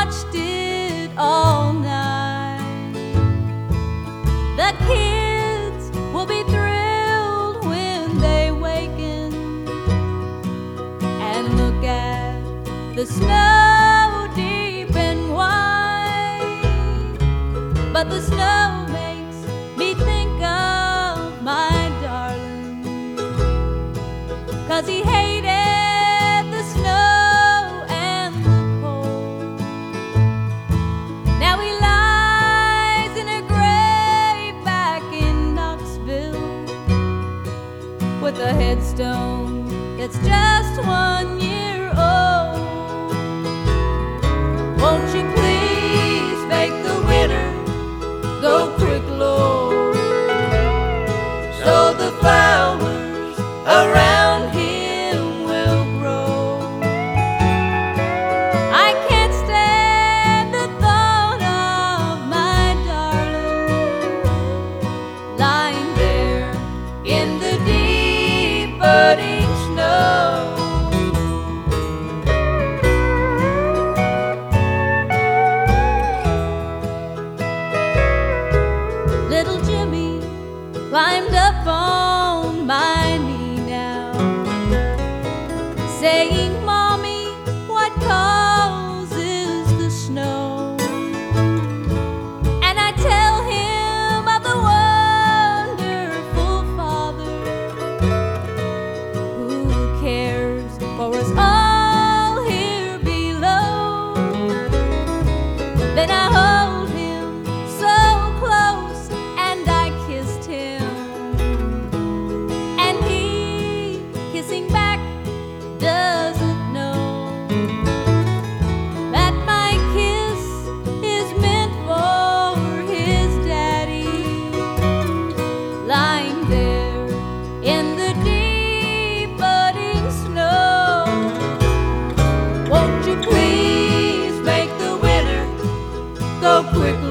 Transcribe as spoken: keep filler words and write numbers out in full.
watched it all night. The kids will be thrilled when they waken and look at the snow deep and wide. But the snow makes me think of my darling, 'cause he hated the snow and the cold. Now he lies in a grave back in Knoxville with a headstone that's just one year old. Won't you please make the winter go quick, Lord, so the flowers around him will grow. I can't stand the thought of my darling lying there in the deep budding snow. Little Jimmy climbed up on my knee now, saying, "Mommy, what causes the snow?" And I tell him of the wonderful Father who cares for us all here below. Then I hold him so close and I kissed him, and he, kissing back, doesn't know that my kiss is meant for his daddy, lying there in the deep budding snow. Won't you please make the winter go quick,